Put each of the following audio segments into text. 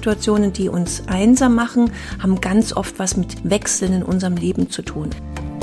Situationen, die uns einsam machen, haben ganz oft was mit Wechseln in unserem Leben zu tun.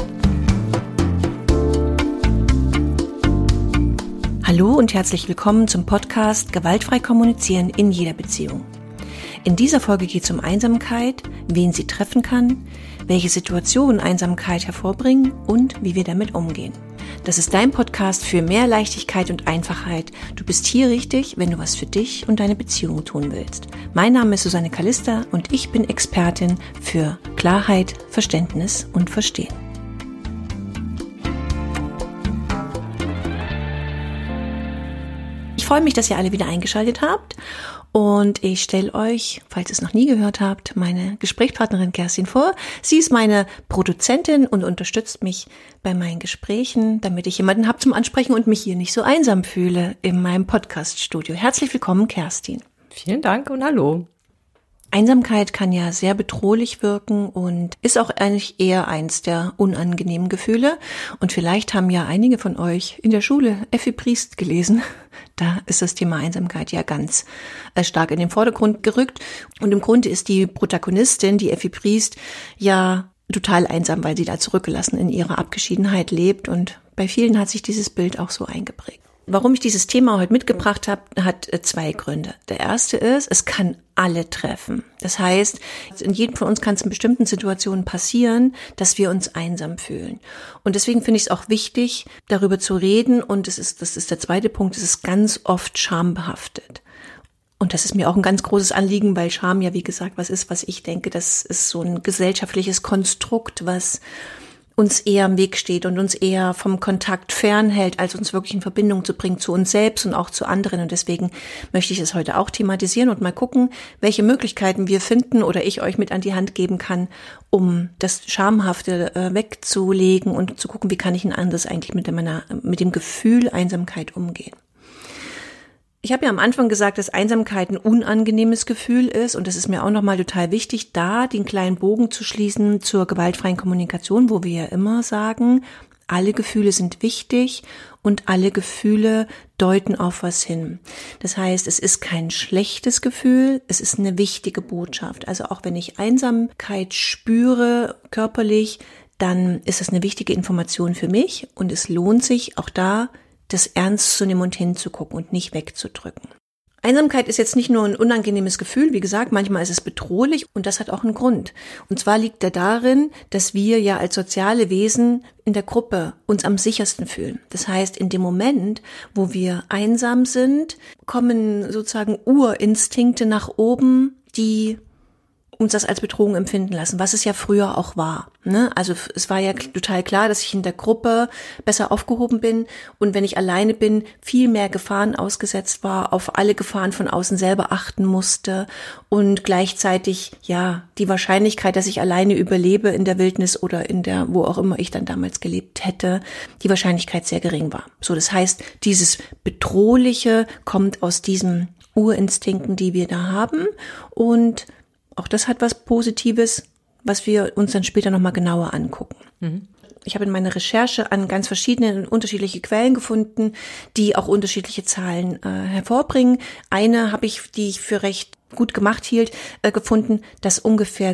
Hallo und herzlich willkommen zum Podcast Gewaltfrei kommunizieren in jeder Beziehung. In dieser Folge geht es um Einsamkeit, wen sie treffen kann, welche Situationen Einsamkeit hervorbringen und wie wir damit umgehen. Das ist dein Podcast für mehr Leichtigkeit und Einfachheit. Du bist hier richtig, wenn du was für dich und deine Beziehung tun willst. Mein Name ist Susanne Kalista und ich bin Expertin für Klarheit, Verständnis und Verstehen. Ich freue mich, dass ihr alle wieder eingeschaltet habt und ich stelle euch, falls ihr es noch nie gehört habt, meine Gesprächspartnerin Kerstin vor. Sie ist meine Produzentin und unterstützt mich bei meinen Gesprächen, damit ich jemanden habe zum Ansprechen und mich hier nicht so einsam fühle in meinem Podcast-Studio. Herzlich willkommen, Kerstin. Vielen Dank und hallo. Einsamkeit kann ja sehr bedrohlich wirken und ist auch eigentlich eher eins der unangenehmen Gefühle. Und vielleicht haben ja einige von euch in der Schule Effi Briest gelesen. Da ist das Thema Einsamkeit ja ganz stark in den Vordergrund gerückt. Und im Grunde ist die Protagonistin, die Effi Briest, ja total einsam, weil sie da zurückgelassen in ihrer Abgeschiedenheit lebt. Und bei vielen hat sich dieses Bild auch so eingeprägt. Warum ich dieses Thema heute mitgebracht habe, hat zwei Gründe. Der erste ist, es kann alle treffen. Das heißt, in jedem von uns kann es in bestimmten Situationen passieren, dass wir uns einsam fühlen. Und deswegen finde ich es auch wichtig, darüber zu reden. Und das ist der zweite Punkt, es ist ganz oft schambehaftet. Und das ist mir auch ein ganz großes Anliegen, weil Scham ja, wie gesagt, was ist, was ich denke, das ist so ein gesellschaftliches Konstrukt, was uns eher im Weg steht und uns eher vom Kontakt fernhält, als uns wirklich in Verbindung zu bringen zu uns selbst und auch zu anderen. Und deswegen möchte ich es heute auch thematisieren und mal gucken, welche Möglichkeiten wir finden oder ich euch mit an die Hand geben kann, um das Schamhafte wegzulegen und zu gucken, wie kann ich denn anders eigentlich mit dem Gefühl Einsamkeit umgehen. Ich habe ja am Anfang gesagt, dass Einsamkeit ein unangenehmes Gefühl ist und das ist mir auch nochmal total wichtig, da den kleinen Bogen zu schließen zur gewaltfreien Kommunikation, wo wir ja immer sagen, alle Gefühle sind wichtig und alle Gefühle deuten auf was hin. Das heißt, es ist kein schlechtes Gefühl, es ist eine wichtige Botschaft. Also auch wenn ich Einsamkeit spüre körperlich, dann ist es eine wichtige Information für mich und es lohnt sich auch da, das ernst zu nehmen und hinzugucken und nicht wegzudrücken. Einsamkeit ist jetzt nicht nur ein unangenehmes Gefühl, wie gesagt, manchmal ist es bedrohlich und das hat auch einen Grund. Und zwar liegt er darin, dass wir ja als soziale Wesen in der Gruppe uns am sichersten fühlen. Das heißt, in dem Moment, wo wir einsam sind, kommen sozusagen Urinstinkte nach oben, die uns das als Bedrohung empfinden lassen, was es ja früher auch war. Ne? Also es war ja total klar, dass ich in der Gruppe besser aufgehoben bin und wenn ich alleine bin, viel mehr Gefahren ausgesetzt war, auf alle Gefahren von außen selber achten musste und gleichzeitig ja die Wahrscheinlichkeit, dass ich alleine überlebe in der Wildnis oder in der, wo auch immer ich dann damals gelebt hätte, die Wahrscheinlichkeit sehr gering war. So, das heißt, dieses Bedrohliche kommt aus diesen Urinstinkten, die wir da haben und auch das hat was Positives, was wir uns dann später nochmal genauer angucken. Ich habe in meiner Recherche an ganz verschiedene und unterschiedliche Quellen gefunden, die auch unterschiedliche Zahlen hervorbringen. Eine habe ich, die ich für recht gut gemacht hielt, gefunden, dass ungefähr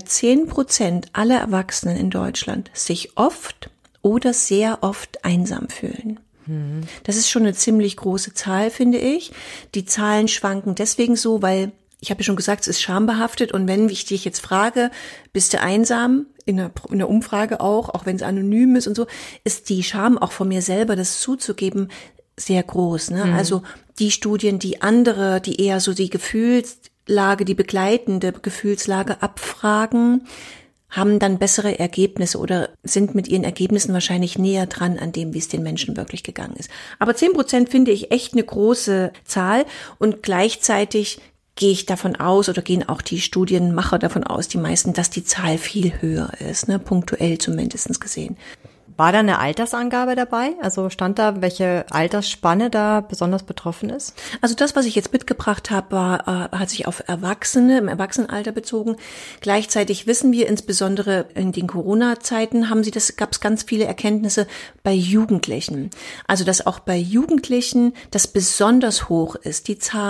10% aller Erwachsenen in Deutschland sich oft oder sehr oft einsam fühlen. Das ist schon eine ziemlich große Zahl, finde ich. Die Zahlen schwanken deswegen so, weil ich habe ja schon gesagt, es ist schambehaftet und wenn ich dich jetzt frage, bist du einsam, in der Umfrage auch wenn es anonym ist und so, ist die Scham auch von mir selber, das zuzugeben, sehr groß. Ne? Also die Studien, die eher so die Gefühlslage, die begleitende Gefühlslage abfragen, haben dann bessere Ergebnisse oder sind mit ihren Ergebnissen wahrscheinlich näher dran an dem, wie es den Menschen wirklich gegangen ist. Aber 10% finde ich echt eine große Zahl und gleichzeitig gehe ich davon aus oder gehen auch die Studienmacher davon aus, die meisten, dass die Zahl viel höher ist, ne, punktuell zumindest gesehen. War da eine Altersangabe dabei? Also stand da, welche Altersspanne da besonders betroffen ist? Also das, was ich jetzt mitgebracht habe, hat sich auf Erwachsene, im Erwachsenenalter bezogen. Gleichzeitig wissen wir, insbesondere in den Corona-Zeiten gab es ganz viele Erkenntnisse bei Jugendlichen. Also dass auch bei Jugendlichen das besonders hoch ist, die Zahl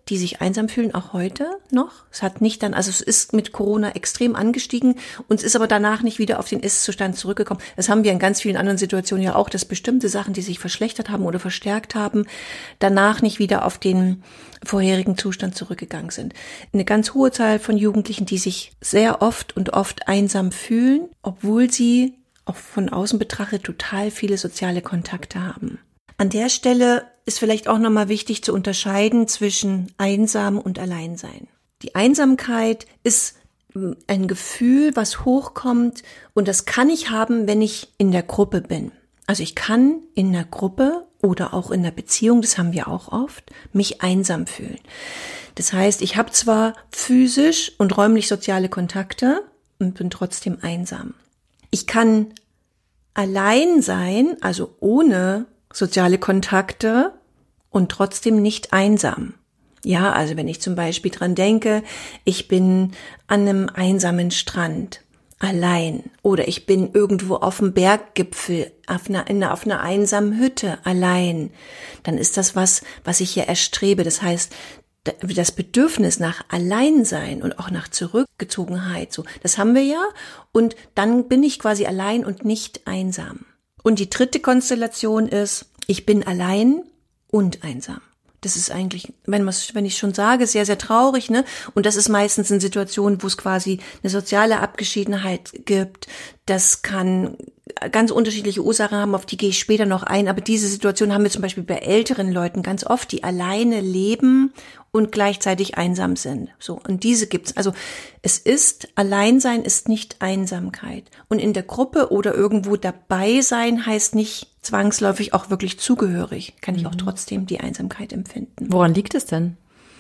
die sich einsam fühlen, auch heute noch. Es hat nicht dann, also es ist mit Corona extrem angestiegen und es ist aber danach nicht wieder auf den Ist-Zustand zurückgekommen. Das haben wir in ganz vielen anderen Situationen ja auch, dass bestimmte Sachen, die sich verschlechtert haben oder verstärkt haben, danach nicht wieder auf den vorherigen Zustand zurückgegangen sind. Eine ganz hohe Zahl von Jugendlichen, die sich sehr oft einsam fühlen, obwohl sie auch von außen betrachtet total viele soziale Kontakte haben. An der Stelle ist vielleicht auch nochmal wichtig zu unterscheiden zwischen einsam und Alleinsein. Die Einsamkeit ist ein Gefühl, was hochkommt und das kann ich haben, wenn ich in der Gruppe bin. Also ich kann in der Gruppe oder auch in der Beziehung, das haben wir auch oft, mich einsam fühlen. Das heißt, ich habe zwar physisch und räumlich soziale Kontakte und bin trotzdem einsam. Ich kann allein sein, also ohne soziale Kontakte und trotzdem nicht einsam. Ja, also wenn ich zum Beispiel dran denke, ich bin an einem einsamen Strand, allein, oder ich bin irgendwo auf dem Berggipfel, auf einer einsamen Hütte, allein, dann ist das was ich hier erstrebe. Das heißt, das Bedürfnis nach Alleinsein und auch nach Zurückgezogenheit, so, das haben wir ja, und dann bin ich quasi allein und nicht einsam. Und die dritte Konstellation ist, ich bin allein und einsam. Das ist eigentlich, wenn ich schon sage, sehr, sehr traurig, ne? Und das ist meistens in Situationen, wo es quasi eine soziale Abgeschiedenheit gibt. Das kann ganz unterschiedliche Ursachen haben, auf die gehe ich später noch ein. Aber diese Situation haben wir zum Beispiel bei älteren Leuten ganz oft, die alleine leben und gleichzeitig einsam sind. So, und diese gibt's. Also Alleinsein ist nicht Einsamkeit. Und in der Gruppe oder irgendwo dabei sein heißt nicht zwangsläufig auch wirklich zugehörig. Kann ich auch trotzdem die Einsamkeit empfinden. Woran liegt es denn?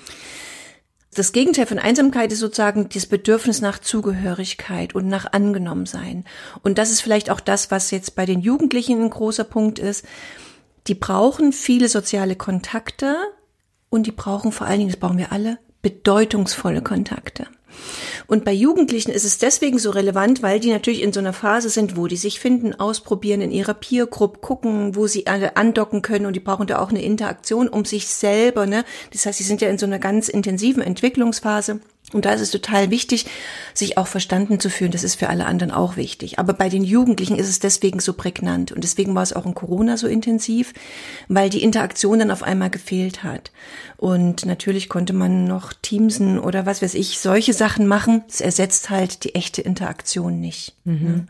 Das Gegenteil von Einsamkeit ist sozusagen das Bedürfnis nach Zugehörigkeit und nach Angenommensein. Und das ist vielleicht auch das, was jetzt bei den Jugendlichen ein großer Punkt ist. Die brauchen viele soziale Kontakte und die brauchen vor allen Dingen, das brauchen wir alle, bedeutungsvolle Kontakte. Und bei Jugendlichen ist es deswegen so relevant, weil die natürlich in so einer Phase sind, wo die sich finden, ausprobieren, in ihrer Peer-Group gucken, wo sie alle andocken können, und die brauchen da auch eine Interaktion um sich selber, ne? Das heißt, sie sind ja in so einer ganz intensiven Entwicklungsphase. Und da ist es total wichtig, sich auch verstanden zu fühlen. Das ist für alle anderen auch wichtig. Aber bei den Jugendlichen ist es deswegen so prägnant. Und deswegen war es auch in Corona so intensiv, weil die Interaktion dann auf einmal gefehlt hat. Und natürlich konnte man noch Teamsen oder was weiß ich, solche Sachen machen. Es ersetzt halt die echte Interaktion nicht. Mhm.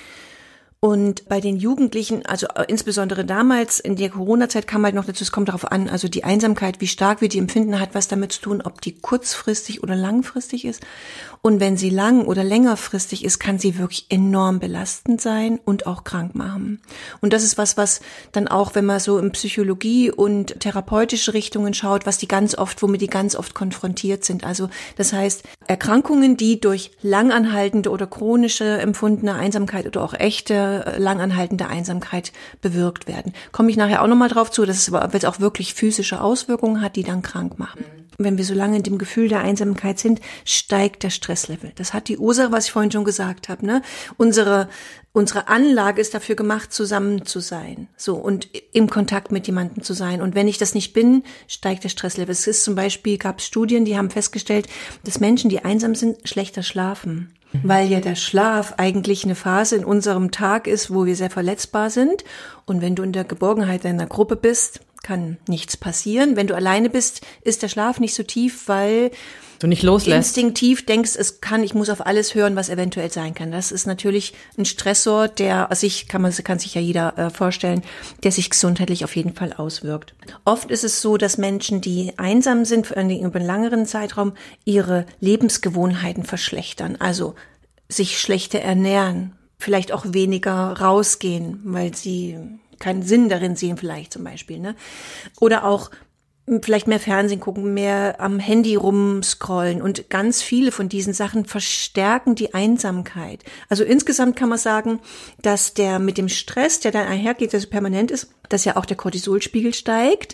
Und bei den Jugendlichen, also insbesondere damals in der Corona-Zeit kam halt noch dazu, es kommt darauf an, also die Einsamkeit, wie stark wir die empfinden, hat was damit zu tun, ob die kurzfristig oder langfristig ist. Und wenn sie lang oder längerfristig ist, kann sie wirklich enorm belastend sein und auch krank machen. Und das ist was dann auch, wenn man so in Psychologie und therapeutische Richtungen schaut, womit die ganz oft konfrontiert sind. Also das heißt, Erkrankungen, die durch langanhaltende oder chronische empfundene Einsamkeit oder auch echte langanhaltende Einsamkeit bewirkt werden. Komme ich nachher auch nochmal drauf zu, dass es aber auch wirklich physische Auswirkungen hat, die dann krank machen. Wenn wir so lange in dem Gefühl der Einsamkeit sind, steigt der Stresslevel. Das hat die Ursache, was ich vorhin schon gesagt habe, ne? Unsere Anlage ist dafür gemacht, zusammen zu sein, so, und im Kontakt mit jemandem zu sein. Und wenn ich das nicht bin, steigt der Stresslevel. Es ist zum Beispiel, gab es Studien, die haben festgestellt, dass Menschen, die einsam sind, schlechter schlafen. Weil ja der Schlaf eigentlich eine Phase in unserem Tag ist, wo wir sehr verletzbar sind. Und wenn du in der Geborgenheit deiner Gruppe bist, kann nichts passieren. Wenn du alleine bist, ist der Schlaf nicht so tief, weil du nicht loslässt. Instinktiv denkst, ich muss auf alles hören, was eventuell sein kann. Das ist natürlich ein Stressor, kann sich ja jeder vorstellen, der sich gesundheitlich auf jeden Fall auswirkt. Oft ist es so, dass Menschen, die einsam sind, vor allem über einen längeren Zeitraum, ihre Lebensgewohnheiten verschlechtern. Also sich schlechter ernähren, vielleicht auch weniger rausgehen, weil sie keinen Sinn darin sehen, vielleicht zum Beispiel, ne? Oder auch vielleicht mehr Fernsehen gucken, mehr am Handy rumscrollen, und ganz viele von diesen Sachen verstärken die Einsamkeit. Also insgesamt kann man sagen, dass der mit dem Stress, der dann einhergeht, der so permanent ist, dass ja auch der Cortisolspiegel steigt.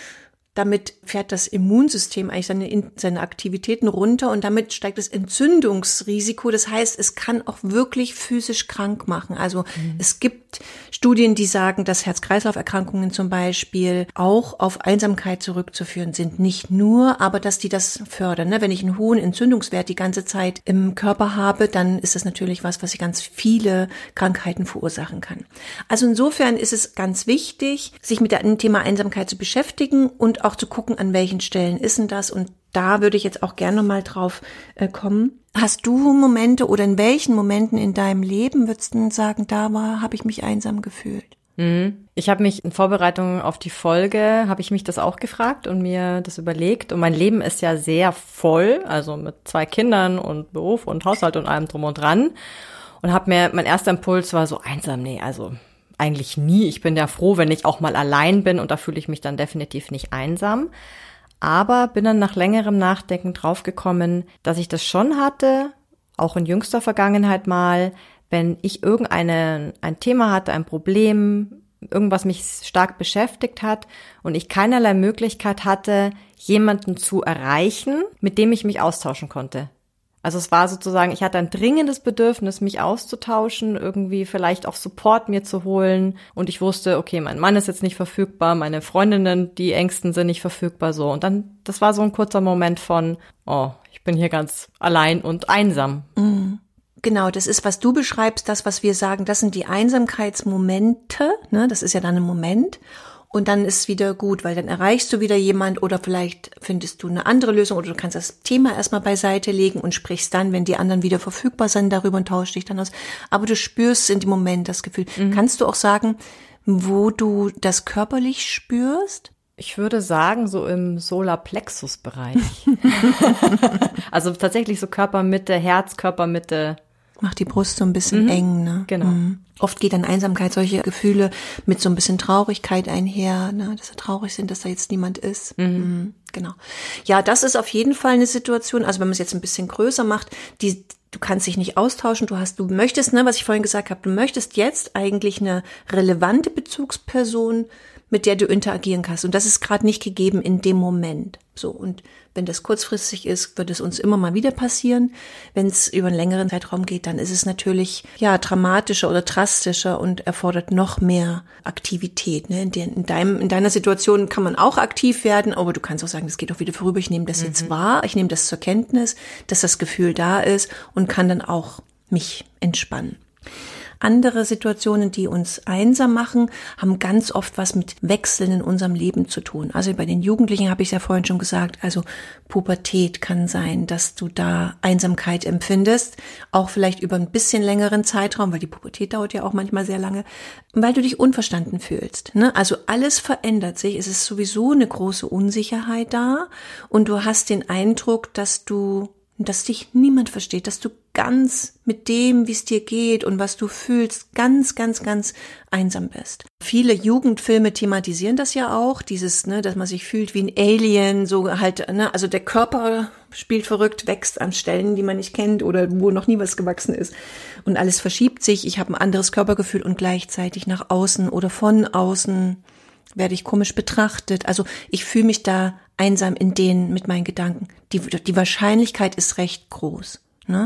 Damit fährt das Immunsystem eigentlich seine Aktivitäten runter und damit steigt das Entzündungsrisiko. Das heißt, es kann auch wirklich physisch krank machen. Also es gibt gibt Studien, die sagen, dass Herz-Kreislauf-Erkrankungen zum Beispiel auch auf Einsamkeit zurückzuführen sind. Nicht nur, aber dass die das fördern. Ne? Wenn ich einen hohen Entzündungswert die ganze Zeit im Körper habe, dann ist das natürlich was ganz viele Krankheiten verursachen kann. Also insofern ist es ganz wichtig, sich mit dem Thema Einsamkeit zu beschäftigen und auch zu gucken, an welchen Stellen ist denn das. Und da würde ich jetzt auch gerne nochmal drauf kommen. Hast du Momente oder in welchen Momenten in deinem Leben würdest du sagen, habe ich mich einsam gefühlt? Ich habe mich in Vorbereitung auf die Folge, habe ich mich das auch gefragt und mir das überlegt. Und mein Leben ist ja sehr voll, also mit 2 Kindern und Beruf und Haushalt und allem drum und dran. Und mein erster Impuls war so einsam, nee, also eigentlich nie. Ich bin ja froh, wenn ich auch mal allein bin und da fühle ich mich dann definitiv nicht einsam. Aber bin dann nach längerem Nachdenken draufgekommen, dass ich das schon hatte, auch in jüngster Vergangenheit mal, wenn ich ein Thema hatte, ein Problem, irgendwas mich stark beschäftigt hat und ich keinerlei Möglichkeit hatte, jemanden zu erreichen, mit dem ich mich austauschen konnte. Also es war sozusagen, ich hatte ein dringendes Bedürfnis, mich auszutauschen, irgendwie vielleicht auch Support mir zu holen. Und ich wusste, okay, mein Mann ist jetzt nicht verfügbar, meine Freundinnen, die Engsten sind nicht verfügbar, so. Und dann, das war so ein kurzer Moment von, oh, ich bin hier ganz allein und einsam. Genau, das ist, was du beschreibst, das, was wir sagen, das sind die Einsamkeitsmomente, ne? Das ist ja dann ein Moment. Und dann ist es wieder gut, weil dann erreichst du wieder jemand oder vielleicht findest du eine andere Lösung oder du kannst das Thema erstmal beiseite legen und sprichst dann, wenn die anderen wieder verfügbar sind, darüber und tauschst dich dann aus. Aber du spürst in dem Moment das Gefühl. Kannst du auch sagen, wo du das körperlich spürst? Ich würde sagen, so im Solarplexus-Bereich. Also tatsächlich so Körpermitte, Herz, Körpermitte. Macht die Brust so ein bisschen eng, ne? Genau. Oft geht dann Einsamkeit, solche Gefühle mit so ein bisschen Traurigkeit einher, ne? Dass wir traurig sind, dass da jetzt niemand ist. Genau. Ja, das ist auf jeden Fall eine Situation, also wenn man es jetzt ein bisschen größer macht, du kannst dich nicht austauschen, du möchtest, ne, was ich vorhin gesagt habe, du möchtest jetzt eigentlich eine relevante Bezugsperson, mit der du interagieren kannst. Und das ist gerade nicht gegeben in dem Moment. So, und wenn das kurzfristig ist, wird es uns immer mal wieder passieren. Wenn es über einen längeren Zeitraum geht, dann ist es natürlich dramatischer oder drastischer und erfordert noch mehr Aktivität. Ne? In deiner Situation kann man auch aktiv werden, aber du kannst auch sagen, das geht auch wieder vorüber. Ich nehme das jetzt wahr, ich nehme das zur Kenntnis, dass das Gefühl da ist und kann dann auch mich entspannen. Andere Situationen, die uns einsam machen, haben ganz oft was mit Wechseln in unserem Leben zu tun. Also bei den Jugendlichen habe ich ja vorhin schon gesagt, also Pubertät kann sein, dass du da Einsamkeit empfindest, auch vielleicht über ein bisschen längeren Zeitraum, weil die Pubertät dauert ja auch manchmal sehr lange, weil du dich unverstanden fühlst. Ne? Also alles verändert sich, es ist sowieso eine große Unsicherheit da und du hast den Eindruck, dass dich niemand versteht, dass du ganz mit dem, wie es dir geht und was du fühlst, ganz, ganz, ganz einsam bist. Viele Jugendfilme thematisieren das ja auch, dieses, ne, dass man sich fühlt wie ein Alien, so halt, ne, also der Körper spielt verrückt, wächst an Stellen, die man nicht kennt oder wo noch nie was gewachsen ist und alles verschiebt sich. Ich habe ein anderes Körpergefühl und gleichzeitig nach außen oder von außen werde ich komisch betrachtet. Also ich fühle mich da einsam mit meinen Gedanken. Die Wahrscheinlichkeit ist recht groß. Ne?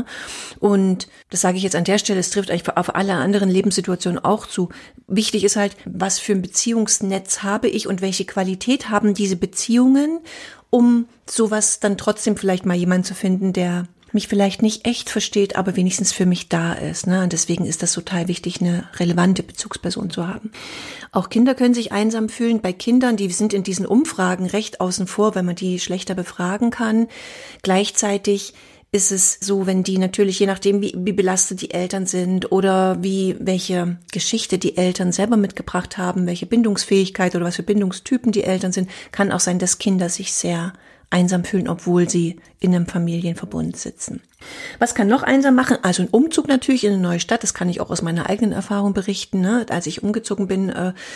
Und das sage ich jetzt an der Stelle, es trifft eigentlich auf alle anderen Lebenssituationen auch zu. Wichtig ist halt, was für ein Beziehungsnetz habe ich und welche Qualität haben diese Beziehungen, um sowas dann trotzdem vielleicht mal jemanden zu finden, der mich vielleicht nicht echt versteht, aber wenigstens für mich da ist. Ne? Und deswegen ist das total wichtig, eine relevante Bezugsperson zu haben. Auch Kinder können sich einsam fühlen. Bei Kindern, die sind in diesen Umfragen recht außen vor, weil man die schlechter befragen kann. Gleichzeitig ist es so, wenn die natürlich, je nachdem, wie belastet die Eltern sind oder welche Geschichte die Eltern selber mitgebracht haben, welche Bindungsfähigkeit oder was für Bindungstypen die Eltern sind, kann auch sein, dass Kinder sich sehr einsam fühlen, obwohl sie in einem Familienverbund sitzen. Was kann noch einsam machen? Also ein Umzug natürlich in eine neue Stadt, das kann ich auch aus meiner eigenen Erfahrung berichten. Ne? Als ich umgezogen bin,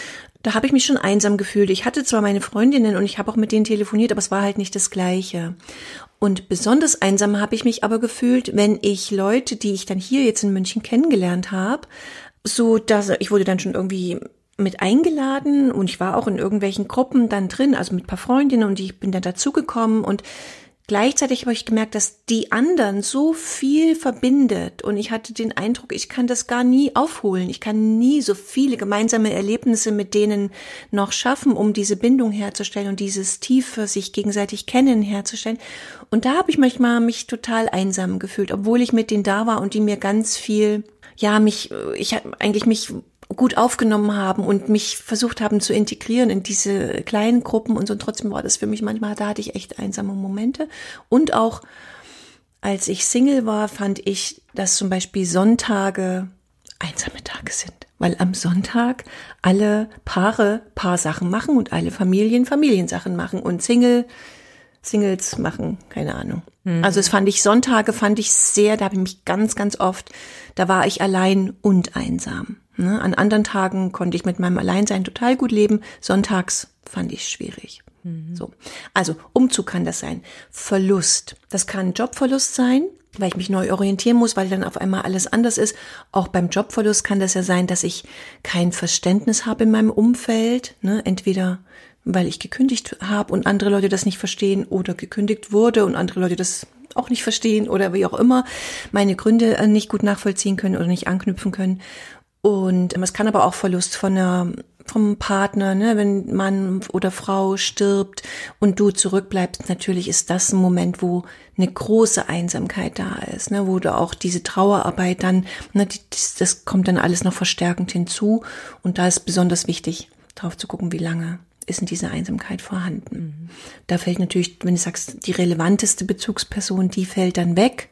da habe ich mich schon einsam gefühlt. Ich hatte zwar meine Freundinnen und ich habe auch mit denen telefoniert, aber es war halt nicht das Gleiche. Und besonders einsam habe ich mich aber gefühlt, wenn ich Leute, die ich dann hier jetzt in München kennengelernt habe, so dass ich wurde dann schon irgendwie mit eingeladen und ich war auch in irgendwelchen Gruppen dann drin, also mit ein paar Freundinnen und ich bin dann dazugekommen und gleichzeitig habe ich gemerkt, dass die anderen so viel verbindet und ich hatte den Eindruck, ich kann das gar nie aufholen. Ich kann nie so viele gemeinsame Erlebnisse mit denen noch schaffen, um diese Bindung herzustellen und dieses tiefe sich gegenseitig kennen herzustellen. Und da habe ich manchmal mich total einsam gefühlt, obwohl ich mit denen da war und die mir ganz viel, ich habe eigentlich mich gut aufgenommen haben und mich versucht haben zu integrieren in diese kleinen Gruppen und so. Und trotzdem war das für mich manchmal, da hatte ich echt einsame Momente. Und auch als ich Single war, fand ich, dass zum Beispiel Sonntage einsame Tage sind. Weil am Sonntag alle Paare Paarsachen machen und alle Familien Familiensachen machen und Singles machen, keine Ahnung. Also Sonntage fand ich sehr, da habe ich mich ganz, ganz oft, da war ich allein und einsam. Ne? An anderen Tagen konnte ich mit meinem Alleinsein total gut leben. Sonntags fand ich schwierig. So. Also Umzug kann das sein. Verlust. Das kann Jobverlust sein, weil ich mich neu orientieren muss, weil dann auf einmal alles anders ist. Auch beim Jobverlust kann das ja sein, dass ich kein Verständnis habe in meinem Umfeld. Ne? Entweder weil ich gekündigt habe und andere Leute das nicht verstehen oder gekündigt wurde und andere Leute das auch nicht verstehen oder wie auch immer, meine Gründe nicht gut nachvollziehen können oder nicht anknüpfen können. Und es kann aber auch Verlust vom Partner, ne, wenn Mann oder Frau stirbt und du zurückbleibst. Natürlich ist das ein Moment, wo eine große Einsamkeit da ist, ne, wo du auch diese Trauerarbeit dann, ne, das kommt dann alles noch verstärkend hinzu. Und da ist besonders wichtig, drauf zu gucken, wie lange ist denn diese Einsamkeit vorhanden. Da fällt natürlich, wenn du sagst, die relevanteste Bezugsperson, die fällt dann weg.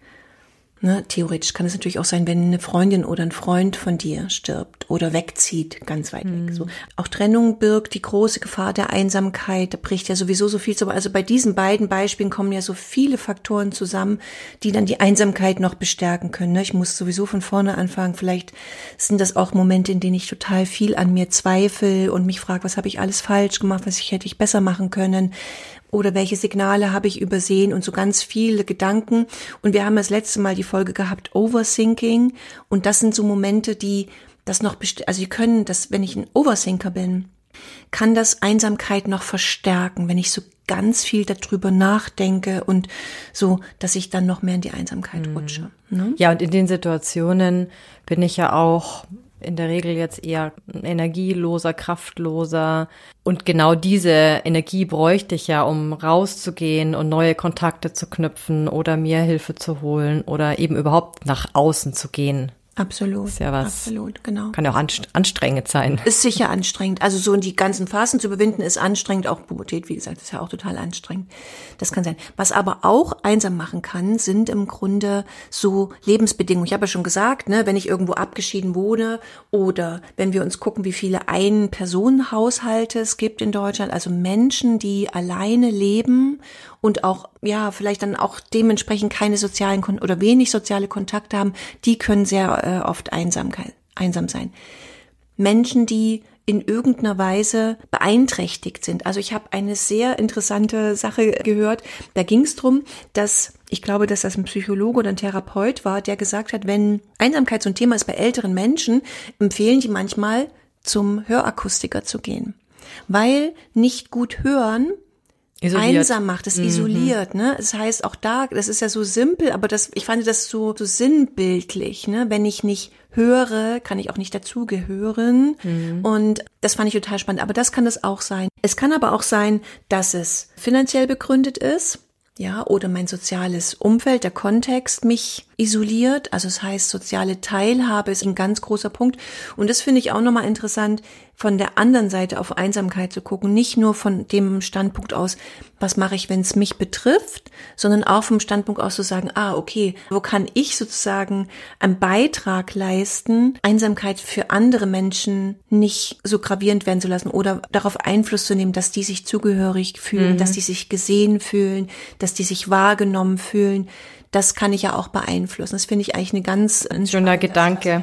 Ne, theoretisch kann es natürlich auch sein, wenn eine Freundin oder ein Freund von dir stirbt oder wegzieht, ganz weit weg. So. Auch Trennung birgt die große Gefahr der Einsamkeit. Da bricht ja sowieso so viel zusammen. Also bei diesen beiden Beispielen kommen ja so viele Faktoren zusammen, die dann die Einsamkeit noch bestärken können. Ne? Ich muss sowieso von vorne anfangen. Vielleicht sind das auch Momente, in denen ich total viel an mir zweifle und mich frage, was habe ich alles falsch gemacht, hätte ich besser machen können. Oder welche Signale habe ich übersehen und so ganz viele Gedanken. Und wir haben das letzte Mal die Folge gehabt, Overthinking. Und das sind so Momente, die das noch, also die können das, wenn ich ein Overthinker bin, kann das Einsamkeit noch verstärken, wenn ich so ganz viel darüber nachdenke und so, dass ich dann noch mehr in die Einsamkeit rutsche. Ne? Ja, und in den Situationen bin ich ja auch in der Regel jetzt eher energieloser, kraftloser. Und genau diese Energie bräuchte ich ja, um rauszugehen und neue Kontakte zu knüpfen oder mir Hilfe zu holen oder eben überhaupt nach außen zu gehen. Absolut. Ist ja was. Absolut, genau. Kann ja auch anstrengend sein. Ist sicher anstrengend. Also so in die ganzen Phasen zu überwinden ist anstrengend. Auch Pubertät, wie gesagt, ist ja auch total anstrengend. Das kann sein. Was aber auch einsam machen kann, sind im Grunde so Lebensbedingungen. Ich habe ja schon gesagt, ne, wenn ich irgendwo abgeschieden wohne oder wenn wir uns gucken, wie viele Ein-Personen-Haushalte es gibt in Deutschland, also Menschen, die alleine leben und auch, ja, vielleicht dann auch dementsprechend keine sozialen oder wenig soziale Kontakte haben, die können sehr oft einsam sein. Menschen, die in irgendeiner Weise beeinträchtigt sind. Also ich habe eine sehr interessante Sache gehört. Da ging es darum, dass, ich glaube, dass das ein Psychologe oder ein Therapeut war, der gesagt hat, wenn Einsamkeit so ein Thema ist bei älteren Menschen, empfehlen die manchmal, zum Hörakustiker zu gehen. Weil nicht gut hören isoliert. Einsam macht, es isoliert, ne? Das heißt auch da, das ist ja so simpel, aber ich fand das so sinnbildlich, ne? Wenn ich nicht höre, kann ich auch nicht dazugehören. Und das fand ich total spannend. Aber das kann das auch sein. Es kann aber auch sein, dass es finanziell begründet ist, ja, oder mein soziales Umfeld, der Kontext mich isoliert. Also das heißt, soziale Teilhabe ist ein ganz großer Punkt. Und das finde ich auch nochmal interessant, von der anderen Seite auf Einsamkeit zu gucken. Nicht nur von dem Standpunkt aus, was mache ich, wenn es mich betrifft, sondern auch vom Standpunkt aus zu sagen, okay, wo kann ich sozusagen einen Beitrag leisten, Einsamkeit für andere Menschen nicht so gravierend werden zu lassen oder darauf Einfluss zu nehmen, dass die sich zugehörig fühlen, dass die sich gesehen fühlen, dass die sich wahrgenommen fühlen. Das kann ich ja auch beeinflussen. Das finde ich eigentlich eine ganz schöner Gedanke.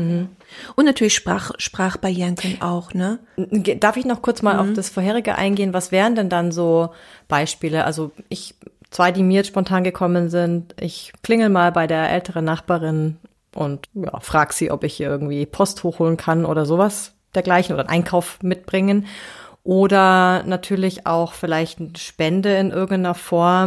Und natürlich Sprachbarrieren können auch, ne? Darf ich noch kurz mal auf das Vorherige eingehen? Was wären denn dann so Beispiele? Also zwei, die mir jetzt spontan gekommen sind. Ich klingel mal bei der älteren Nachbarin und frag sie, ob ich hier irgendwie Post hochholen kann oder sowas dergleichen oder einen Einkauf mitbringen. Oder natürlich auch vielleicht eine Spende in irgendeiner Form,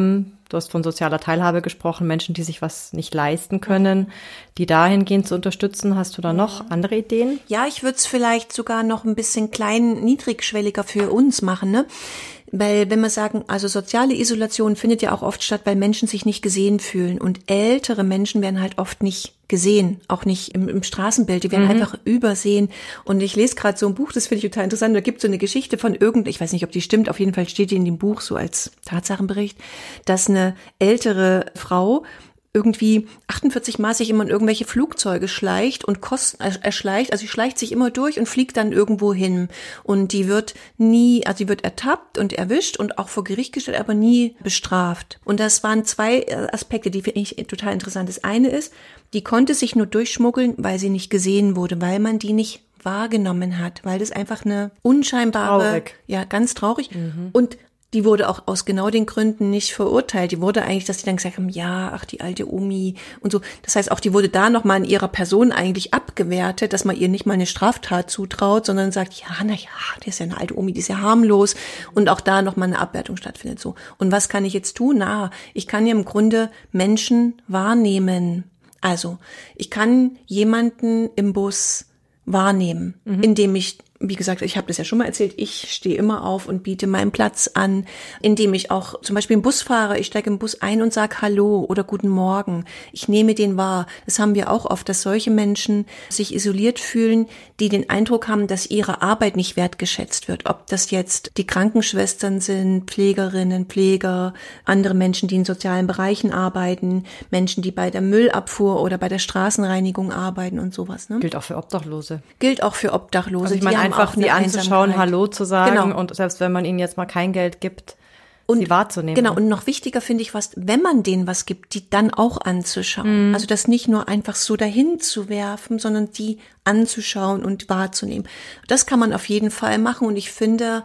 Du hast von sozialer Teilhabe gesprochen, Menschen, die sich was nicht leisten können, die dahingehend zu unterstützen. Hast du da noch andere Ideen? Ja, ich würde es vielleicht sogar noch ein bisschen niedrigschwelliger für uns machen, ne? Weil, wenn wir sagen, also soziale Isolation findet ja auch oft statt, weil Menschen sich nicht gesehen fühlen. Und ältere Menschen werden halt oft nicht gesehen, auch nicht im Straßenbild, die werden einfach übersehen. Und ich lese gerade so ein Buch, das finde ich total interessant, da gibt es so eine Geschichte von ich weiß nicht, ob die stimmt, auf jeden Fall steht die in dem Buch so als Tatsachenbericht, dass eine ältere Frau irgendwie 48 Mal sich immer in irgendwelche Flugzeuge schleicht und erschleicht, also sie schleicht sich immer durch und fliegt dann irgendwo hin. Und die wird sie wird ertappt und erwischt und auch vor Gericht gestellt, aber nie bestraft. Und das waren zwei Aspekte, die finde ich total interessant. Das eine ist, die konnte sich nur durchschmuggeln, weil sie nicht gesehen wurde, weil man die nicht wahrgenommen hat, weil das einfach eine unscheinbare, ganz traurig. Und die wurde auch aus genau den Gründen nicht verurteilt. Die wurde eigentlich, dass die dann gesagt haben, die alte Omi und so. Das heißt, auch die wurde da nochmal in ihrer Person eigentlich abgewertet, dass man ihr nicht mal eine Straftat zutraut, sondern sagt, die ist ja eine alte Omi, die ist ja harmlos. Und auch da nochmal eine Abwertung stattfindet. So. Und was kann ich jetzt tun? Ich kann ja im Grunde Menschen wahrnehmen. Also, ich kann jemanden im Bus wahrnehmen, indem ich, wie gesagt, ich habe das ja schon mal erzählt, ich stehe immer auf und biete meinen Platz an, indem ich auch zum Beispiel einen Bus fahre, ich steige im Bus ein und sage Hallo oder Guten Morgen. Ich nehme den wahr. Das haben wir auch oft, dass solche Menschen sich isoliert fühlen, die den Eindruck haben, dass ihre Arbeit nicht wertgeschätzt wird. Ob das jetzt die Krankenschwestern sind, Pflegerinnen, Pfleger, andere Menschen, die in sozialen Bereichen arbeiten, Menschen, die bei der Müllabfuhr oder bei der Straßenreinigung arbeiten und sowas. Ne? Gilt auch für Obdachlose. Gilt auch für Obdachlose. Also ich meine, einfach die anzuschauen, Hallo zu sagen, genau. Und selbst wenn man ihnen jetzt mal kein Geld gibt, und sie wahrzunehmen. Genau, und noch wichtiger finde ich fast, wenn man denen was gibt, die dann auch anzuschauen. Also das nicht nur einfach so dahin zu werfen, sondern die anzuschauen und wahrzunehmen. Das kann man auf jeden Fall machen und ich finde,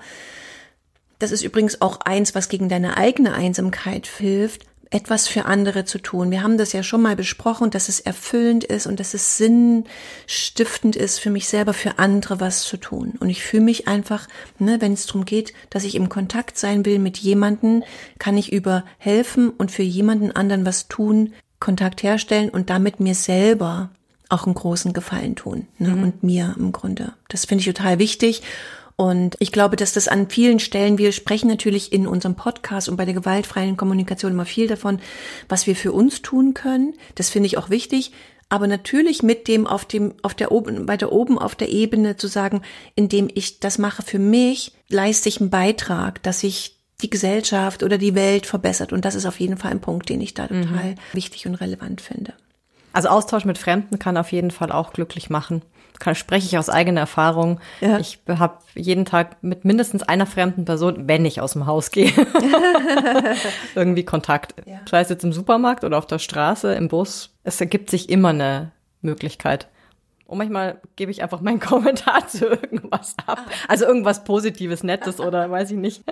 das ist übrigens auch eins, was gegen deine eigene Einsamkeit hilft, etwas für andere zu tun. Wir haben das ja schon mal besprochen, dass es erfüllend ist und dass es sinnstiftend ist, für mich selber, für andere was zu tun. Und ich fühle mich einfach, wenn es darum geht, dass ich im Kontakt sein will mit jemandem, kann ich über helfen und für jemanden anderen was tun, Kontakt herstellen und damit mir selber auch einen großen Gefallen tun. Und mir im Grunde. Das finde ich total wichtig. Und ich glaube, dass das an vielen Stellen, wir sprechen natürlich in unserem Podcast und bei der gewaltfreien Kommunikation immer viel davon, was wir für uns tun können. Das finde ich auch wichtig. Aber natürlich mit dem weiter oben auf der Ebene zu sagen, indem ich das mache für mich, leiste ich einen Beitrag, dass sich die Gesellschaft oder die Welt verbessert. Und das ist auf jeden Fall ein Punkt, den ich da total wichtig und relevant finde. Also Austausch mit Fremden kann auf jeden Fall auch glücklich machen. Spreche ich aus eigener Erfahrung. Ja. Ich habe jeden Tag mit mindestens einer fremden Person, wenn ich aus dem Haus gehe, irgendwie Kontakt. Ja. Sei es jetzt im Supermarkt oder auf der Straße, im Bus. Es ergibt sich immer eine Möglichkeit. Und manchmal gebe ich einfach meinen Kommentar zu irgendwas ab. Also irgendwas Positives, Nettes oder weiß ich nicht.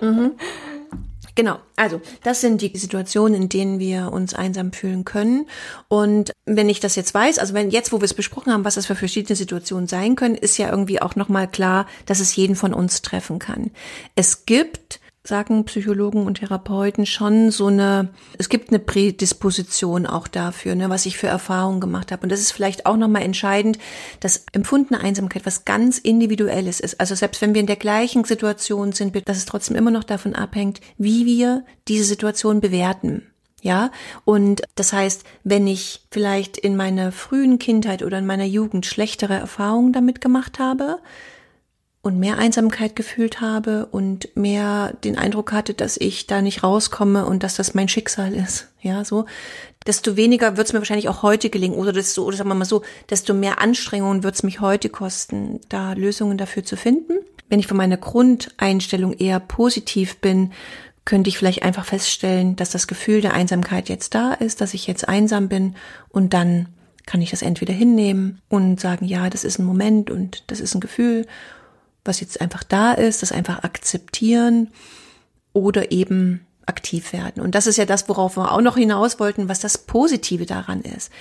Genau, also das sind die Situationen, in denen wir uns einsam fühlen können. Und wenn ich das jetzt weiß, also wo wir es besprochen haben, was das für verschiedene Situationen sein können, ist ja irgendwie auch nochmal klar, dass es jeden von uns treffen kann. Es gibt, sagen Psychologen und Therapeuten, schon es gibt eine Prädisposition auch dafür, was ich für Erfahrungen gemacht habe. Und das ist vielleicht auch nochmal entscheidend, dass empfundene Einsamkeit was ganz Individuelles ist. Also selbst wenn wir in der gleichen Situation sind, dass es trotzdem immer noch davon abhängt, wie wir diese Situation bewerten. Ja, und das heißt, wenn ich vielleicht in meiner frühen Kindheit oder in meiner Jugend schlechtere Erfahrungen damit gemacht habe, und mehr Einsamkeit gefühlt habe und mehr den Eindruck hatte, dass ich da nicht rauskomme und dass das mein Schicksal ist, ja, so, desto weniger wird es mir wahrscheinlich auch heute gelingen oder sagen wir mal so, desto mehr Anstrengungen wird es mich heute kosten, da Lösungen dafür zu finden. Wenn ich von meiner Grundeinstellung eher positiv bin, könnte ich vielleicht einfach feststellen, dass das Gefühl der Einsamkeit jetzt da ist, dass ich jetzt einsam bin und dann kann ich das entweder hinnehmen und sagen, ja, das ist ein Moment und das ist ein Gefühl, was jetzt einfach da ist, das einfach akzeptieren oder eben aktiv werden. Und das ist ja das, worauf wir auch noch hinaus wollten, was das Positive daran ist.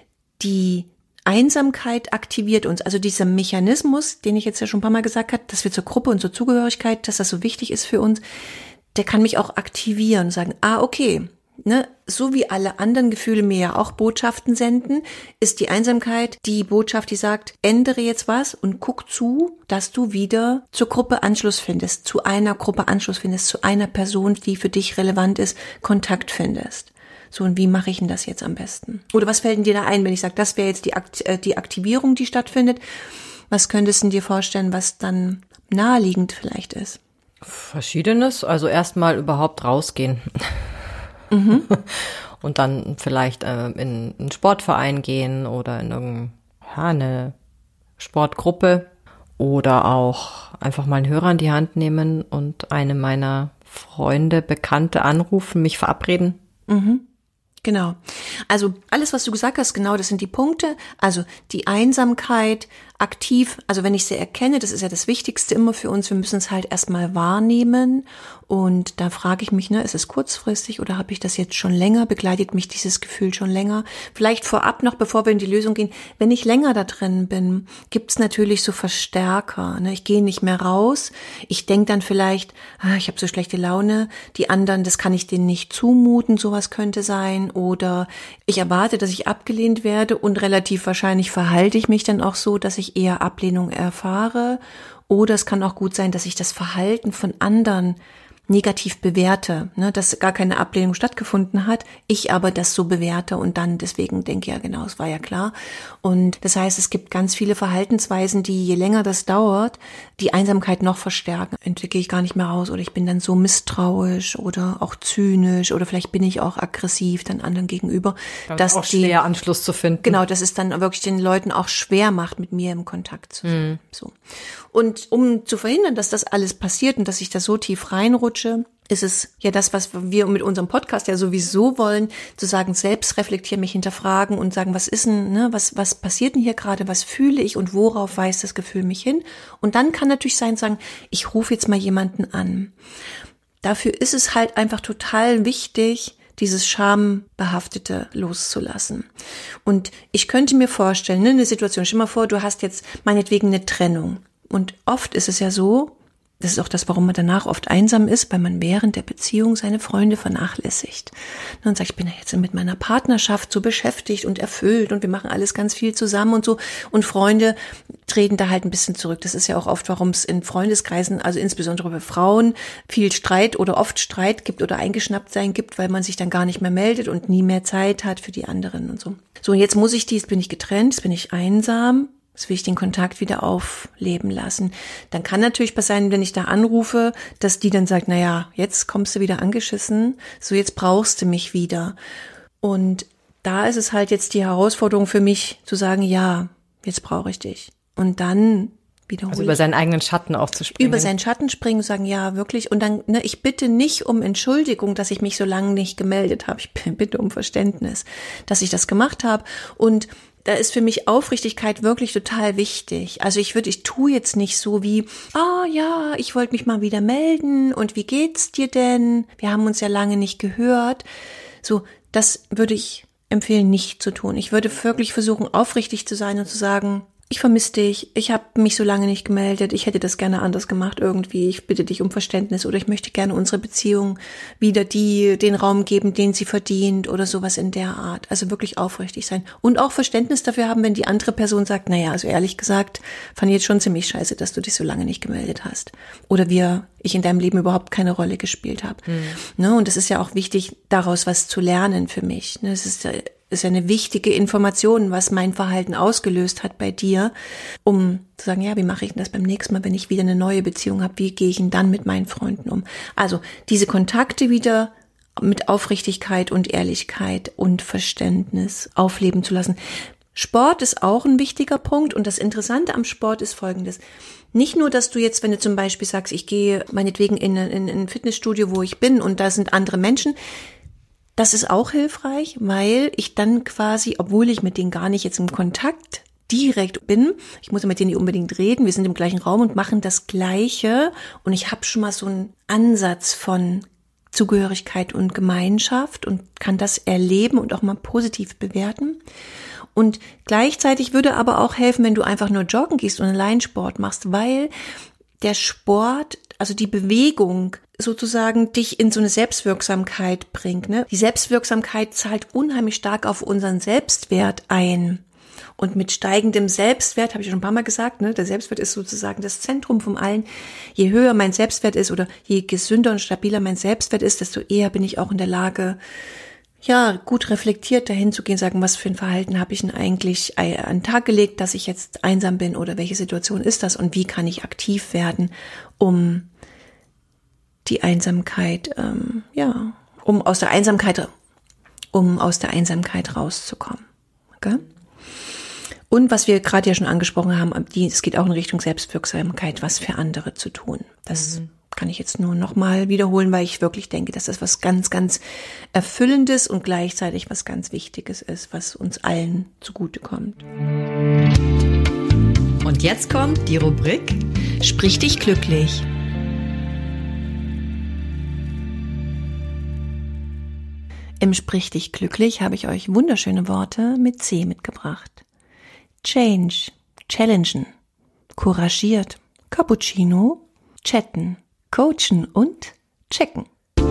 Die Einsamkeit aktiviert uns, also dieser Mechanismus, den ich jetzt ja schon ein paar Mal gesagt habe, dass wir zur Gruppe und zur Zugehörigkeit, dass das so wichtig ist für uns, der kann mich auch aktivieren und sagen, okay, so wie alle anderen Gefühle mir ja auch Botschaften senden, ist die Einsamkeit die Botschaft, die sagt, ändere jetzt was und guck zu, dass du wieder zur Gruppe Anschluss findest, zu einer Gruppe Anschluss findest, zu einer Person, die für dich relevant ist, Kontakt findest. So, und wie mache ich denn das jetzt am besten? Oder was fällt denn dir da ein, wenn ich sage, das wäre jetzt die Aktivierung, die stattfindet? Was könntest du dir vorstellen, was dann naheliegend vielleicht ist? Verschiedenes, also erstmal überhaupt rausgehen. Und dann vielleicht in einen Sportverein gehen oder in eine Sportgruppe oder auch einfach mal einen Hörer in die Hand nehmen und eine meiner Freunde, Bekannte anrufen, mich verabreden. Genau. Also alles, was du gesagt hast, genau, das sind die Punkte. Also die Einsamkeit aktiv, also wenn ich sie erkenne, das ist ja das Wichtigste immer für uns, wir müssen es halt erstmal wahrnehmen. Und da frage ich mich, ist es kurzfristig oder habe ich das jetzt schon länger? Begleitet mich dieses Gefühl schon länger? Vielleicht vorab noch, bevor wir in die Lösung gehen, wenn ich länger da drin bin, gibt's natürlich so Verstärker. Ich gehe nicht mehr raus. Ich denke dann vielleicht, ich habe so schlechte Laune. Die anderen, das kann ich denen nicht zumuten, sowas könnte sein. Oder ich erwarte, dass ich abgelehnt werde und relativ wahrscheinlich verhalte ich mich dann auch so, dass ich eher Ablehnung erfahre. Oder es kann auch gut sein, dass ich das Verhalten von anderen negativ bewerte, dass gar keine Ablehnung stattgefunden hat, ich aber das so bewerte und dann deswegen denke, ja genau, es war ja klar. Und das heißt, es gibt ganz viele Verhaltensweisen, die je länger das dauert, die Einsamkeit noch verstärken. Entweder gehe ich gar nicht mehr raus oder ich bin dann so misstrauisch oder auch zynisch oder vielleicht bin ich auch aggressiv dann anderen gegenüber. Dass auch schwer Anschluss zu finden. Genau, dass es dann wirklich den Leuten auch schwer macht, mit mir im Kontakt zu sein. So. Und um zu verhindern, dass das alles passiert und dass ich da so tief reinrutsche, ist es ja das, was wir mit unserem Podcast ja sowieso wollen, zu sagen, selbst reflektieren, mich hinterfragen und sagen, was ist denn, was passiert denn hier gerade, was fühle ich und worauf weist das Gefühl mich hin? Und dann kann natürlich sein, sagen, ich rufe jetzt mal jemanden an. Dafür ist es halt einfach total wichtig, dieses Schambehaftete loszulassen. Und ich könnte mir vorstellen, eine Situation, stell dir mal vor, du hast jetzt meinetwegen eine Trennung. Und oft ist es ja so, das ist auch das, warum man danach oft einsam ist, weil man während der Beziehung seine Freunde vernachlässigt. Und sagt, ich bin ja jetzt mit meiner Partnerschaft so beschäftigt und erfüllt und wir machen alles ganz viel zusammen und so. Und Freunde treten da halt ein bisschen zurück. Das ist ja auch oft, warum es in Freundeskreisen, also insbesondere bei Frauen, viel Streit oder oft Streit gibt oder eingeschnappt sein gibt, weil man sich dann gar nicht mehr meldet und nie mehr Zeit hat für die anderen und so. So, und jetzt jetzt bin ich getrennt, jetzt bin ich einsam. Jetzt will ich den Kontakt wieder aufleben lassen. Dann kann natürlich passieren, wenn ich da anrufe, dass die dann sagt, jetzt kommst du wieder angeschissen, so jetzt brauchst du mich wieder. Und da ist es halt jetzt die Herausforderung für mich zu sagen, ja, jetzt brauche ich dich. Und dann wiederholen. Also über seinen eigenen Schatten auch zu springen. Über seinen Schatten springen und sagen, ja, wirklich. Und dann, ich bitte nicht um Entschuldigung, dass ich mich so lange nicht gemeldet habe. Ich bitte um Verständnis, dass ich das gemacht habe. Und da ist für mich Aufrichtigkeit wirklich total wichtig. Also ich tue jetzt nicht so wie, ich wollte mich mal wieder melden und wie geht's dir denn? Wir haben uns ja lange nicht gehört. So, das würde ich empfehlen, nicht zu tun. Ich würde wirklich versuchen, aufrichtig zu sein und zu sagen, ich vermisse dich, ich habe mich so lange nicht gemeldet, ich hätte das gerne anders gemacht irgendwie, ich bitte dich um Verständnis oder ich möchte gerne unsere Beziehung wieder den Raum geben, den sie verdient oder sowas in der Art. Also wirklich aufrichtig sein und auch Verständnis dafür haben, wenn die andere Person sagt, also ehrlich gesagt, fand ich jetzt schon ziemlich scheiße, dass du dich so lange nicht gemeldet hast oder ich in deinem Leben überhaupt keine Rolle gespielt habe. Und es ist ja auch wichtig, daraus was zu lernen für mich. Es ist ja eine wichtige Information, was mein Verhalten ausgelöst hat bei dir, um zu sagen, wie mache ich denn das beim nächsten Mal, wenn ich wieder eine neue Beziehung habe, wie gehe ich denn dann mit meinen Freunden um? Also diese Kontakte wieder mit Aufrichtigkeit und Ehrlichkeit und Verständnis aufleben zu lassen. Sport ist auch ein wichtiger Punkt und das Interessante am Sport ist Folgendes. Nicht nur, dass du jetzt, wenn du zum Beispiel sagst, ich gehe meinetwegen in ein Fitnessstudio, wo ich bin und da sind andere Menschen, das ist auch hilfreich, weil ich dann quasi, obwohl ich mit denen gar nicht jetzt im Kontakt direkt bin, ich muss mit denen nicht unbedingt reden, wir sind im gleichen Raum und machen das Gleiche und ich habe schon mal so einen Ansatz von Zugehörigkeit und Gemeinschaft und kann das erleben und auch mal positiv bewerten. Und gleichzeitig würde aber auch helfen, wenn du einfach nur joggen gehst und Alleinsport machst, weil der Sport, also die Bewegung, sozusagen dich in so eine Selbstwirksamkeit bringt. Ne? Die Selbstwirksamkeit zahlt unheimlich stark auf unseren Selbstwert ein. Und mit steigendem Selbstwert, habe ich schon ein paar Mal gesagt, ne, der Selbstwert ist sozusagen das Zentrum von allen. Je höher mein Selbstwert ist oder je gesünder und stabiler mein Selbstwert ist, desto eher bin ich auch in der Lage, ja, gut reflektiert dahin zu gehen, sagen, was für ein Verhalten habe ich denn eigentlich an den Tag gelegt, dass ich jetzt einsam bin oder welche Situation ist das und wie kann ich aktiv werden, um die Einsamkeit, um aus der Einsamkeit rauszukommen. Okay? Und was wir gerade ja schon angesprochen haben, es geht auch in Richtung Selbstwirksamkeit, was für andere zu tun. Das kann ich jetzt nur nochmal wiederholen, weil ich wirklich denke, dass das was ganz, ganz Erfüllendes und gleichzeitig was ganz Wichtiges ist, was uns allen zugutekommt. Und jetzt kommt die Rubrik Sprich dich glücklich. Im Sprich dich glücklich habe ich euch wunderschöne Worte mit C mitgebracht. Change, challengen, couragiert, Cappuccino, chatten, coachen und checken.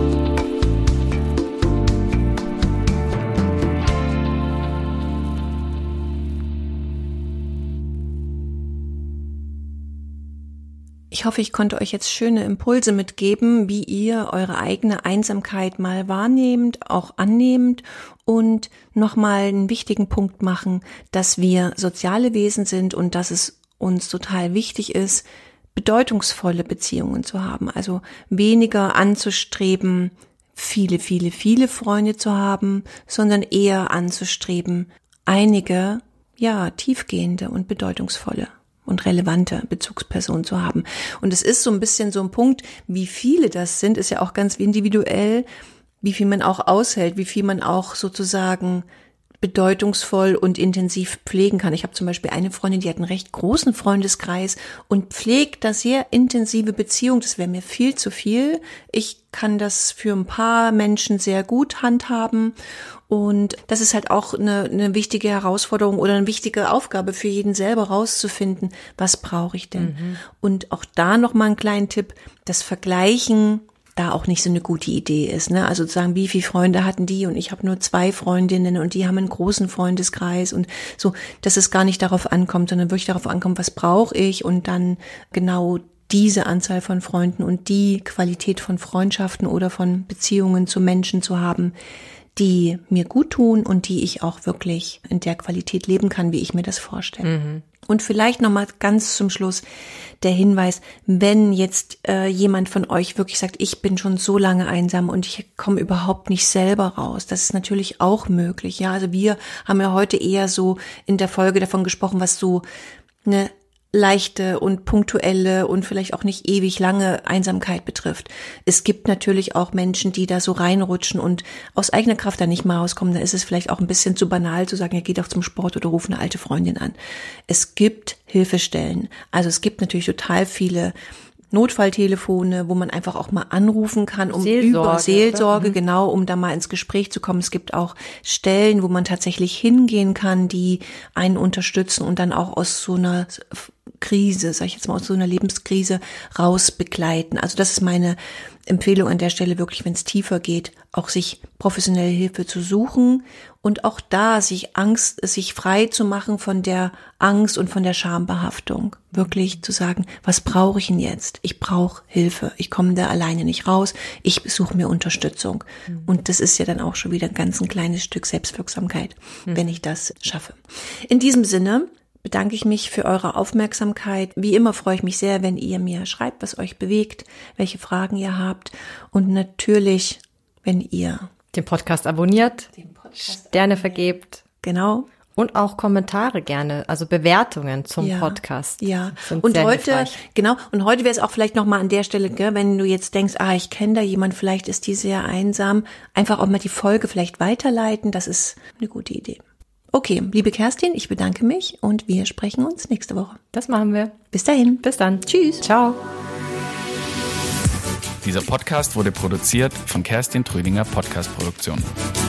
Ich hoffe, ich konnte euch jetzt schöne Impulse mitgeben, wie ihr eure eigene Einsamkeit mal wahrnehmt, auch annehmt und nochmal einen wichtigen Punkt machen, dass wir soziale Wesen sind und dass es uns total wichtig ist, bedeutungsvolle Beziehungen zu haben. Also weniger anzustreben, viele Freunde zu haben, sondern eher anzustreben, einige, tiefgehende und bedeutungsvolle und relevante Bezugsperson zu haben. Und es ist so ein bisschen so ein Punkt, wie viele das sind, ist ja auch ganz individuell, wie viel man auch aushält, wie viel man auch sozusagen bedeutungsvoll und intensiv pflegen kann. Ich habe zum Beispiel eine Freundin, die hat einen recht großen Freundeskreis und pflegt da sehr intensive Beziehungen. Das wäre mir viel zu viel. Ich kann das für ein paar Menschen sehr gut handhaben. Und das ist halt auch eine wichtige Herausforderung oder eine wichtige Aufgabe für jeden selber rauszufinden, was brauche ich denn? Und auch da nochmal einen kleinen Tipp, das Vergleichen da auch nicht so eine gute Idee ist, ne? Also zu sagen, wie viele Freunde hatten die und ich habe nur 2 Freundinnen und die haben einen großen Freundeskreis und so, dass es gar nicht darauf ankommt, sondern wirklich darauf ankommt, was brauche ich und dann genau diese Anzahl von Freunden und die Qualität von Freundschaften oder von Beziehungen zu Menschen zu haben, die mir gut tun und die ich auch wirklich in der Qualität leben kann, wie ich mir das vorstelle. Und vielleicht nochmal ganz zum Schluss der Hinweis, wenn jetzt jemand von euch wirklich sagt, ich bin schon so lange einsam und ich komme überhaupt nicht selber raus, das ist natürlich auch möglich. Ja, also wir haben ja heute eher so in der Folge davon gesprochen, was so eine leichte und punktuelle und vielleicht auch nicht ewig lange Einsamkeit betrifft. Es gibt natürlich auch Menschen, die da so reinrutschen und aus eigener Kraft da nicht mal rauskommen. Da ist es vielleicht auch ein bisschen zu banal zu sagen, ja, geht doch zum Sport oder ruf eine alte Freundin an. Es gibt Hilfestellen. Also es gibt natürlich total viele Notfalltelefone, wo man einfach auch mal anrufen kann, um über Seelsorge, genau, um da mal ins Gespräch zu kommen. Es gibt auch Stellen, wo man tatsächlich hingehen kann, die einen unterstützen und dann auch aus so einer Krise, sag ich jetzt mal, aus so einer Lebenskrise raus begleiten. Also das ist meine Empfehlung an der Stelle wirklich, wenn es tiefer geht, auch sich professionelle Hilfe zu suchen und auch da sich frei zu machen von der Angst und von der Schambehaftung. Wirklich zu sagen, was brauche ich denn jetzt? Ich brauche Hilfe. Ich komme da alleine nicht raus. Ich suche mir Unterstützung. Und das ist ja dann auch schon wieder ein ganz kleines Stück Selbstwirksamkeit, wenn ich das schaffe. In diesem Sinne bedanke ich mich für eure Aufmerksamkeit. Wie immer freue ich mich sehr, wenn ihr mir schreibt, was euch bewegt, welche Fragen ihr habt und natürlich, wenn ihr den Podcast abonniert, Sterne vergebt. Genau. Und auch Kommentare gerne, also Bewertungen zum Podcast. Ja, und heute, genau, und heute wäre es auch vielleicht nochmal an der Stelle, gell, wenn du jetzt denkst, ich kenne da jemand, vielleicht ist die sehr einsam, einfach auch mal die Folge vielleicht weiterleiten, das ist eine gute Idee. Okay, liebe Kerstin, ich bedanke mich und wir sprechen uns nächste Woche. Das machen wir. Bis dahin. Bis dann. Tschüss. Ciao. Dieser Podcast wurde produziert von Kerstin Trüdinger Podcast Produktion.